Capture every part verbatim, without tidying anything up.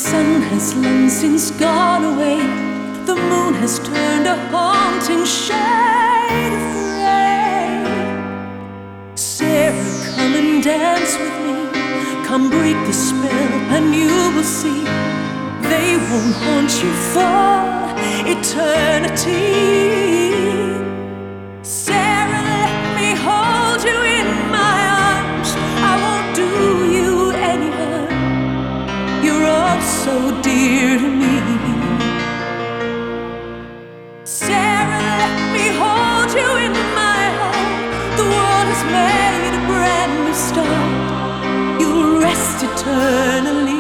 sun has long since gone away. The moon has turned a haunting shade of gray. Sarah, come and dance with me. Come break the spell and you will see they won't haunt you for eternity. Sarah, let me hold you in my arms. I won't do you any harm. You're all so dear to me. Sarah, let me hold you in my heart. The world has made a brand new start. You'll rest eternally.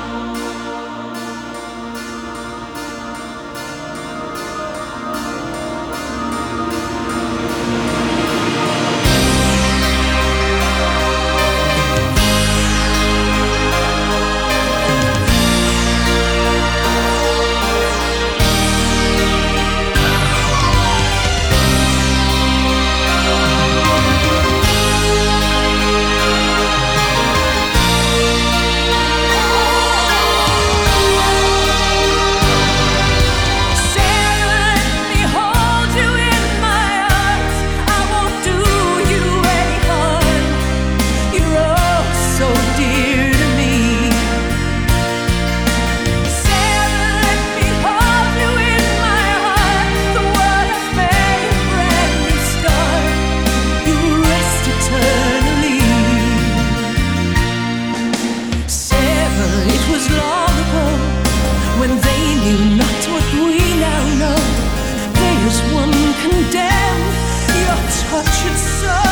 When they knew not what we now know, there's one condemned. Your touch, it's so